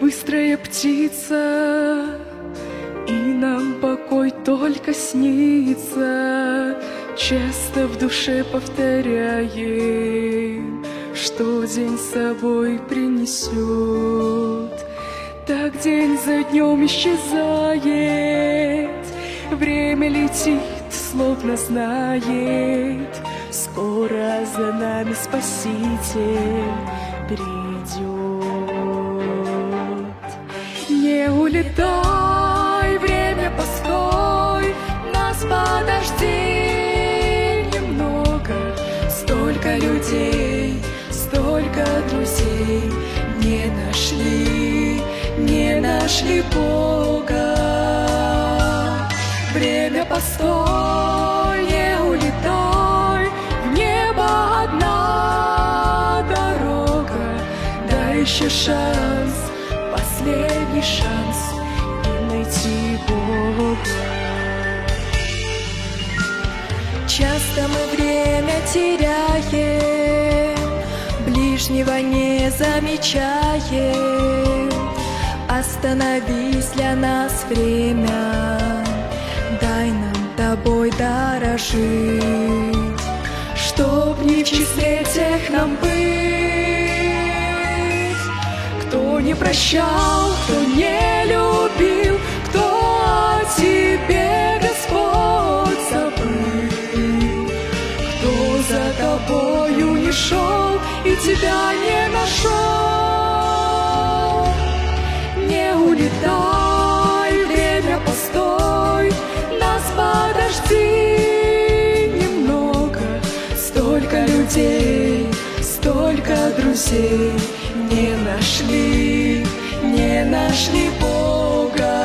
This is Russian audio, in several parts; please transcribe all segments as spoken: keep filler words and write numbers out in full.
быстрая птица, и нам покой только снится. Часто в душе повторяем, что день с собой принесет. Так день за днем исчезает, время летит, словно знает, скоро за нами Спаситель придет. Не улетай, время постой, нас подожди немного. Столько людей, столько друзей не нашли, не нашли Бога. Время постой, не улетай, в небо одна дорога. Дай еще шанс, последний шанс, и найти Бога. Часто мы время теряем, ближнего не замечаем. Остановись, для нас время, дай нам тобой дорожить, чтоб не в числе тех нам быть, кто не прощал, кто не любил, кто о тебе, Господь, забыл, кто за тобою не шел и тебя не нашел. Не улетай, время постой, нас подожди немного. Столько людей, столько друзей не нашли, не нашли Бога.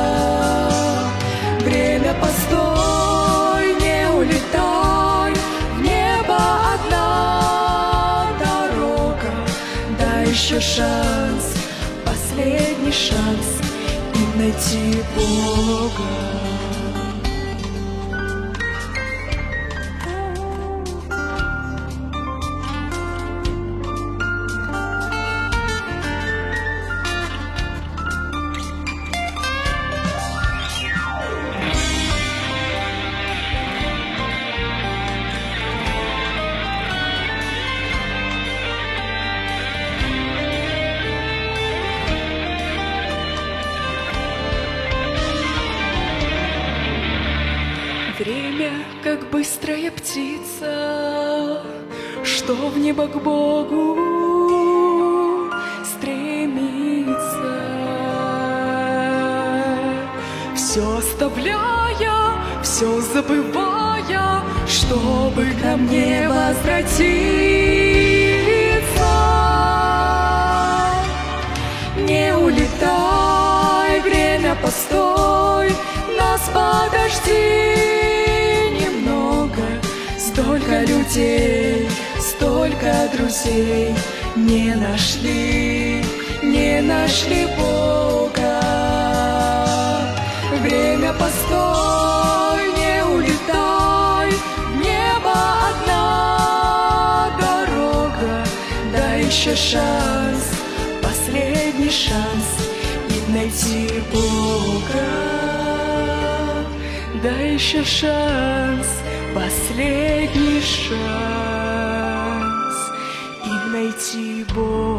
Время постой, не улетай, в небо одна дорога. Дай еще шанс, последний шанс, и найти Бога. Время, как быстрая птица, что в небо к Богу стремится. Все оставляя, все забывая, чтобы к нам не возвратиться. Не улетай, время постой, нас подожди. Столько людей, столько друзей не нашли, не нашли Бога. Время постой, не улетай, в небо одна дорога. Дай еще шанс, последний шанс, и найти Бога. Дай еще шанс, последний шанс, и найти Бога.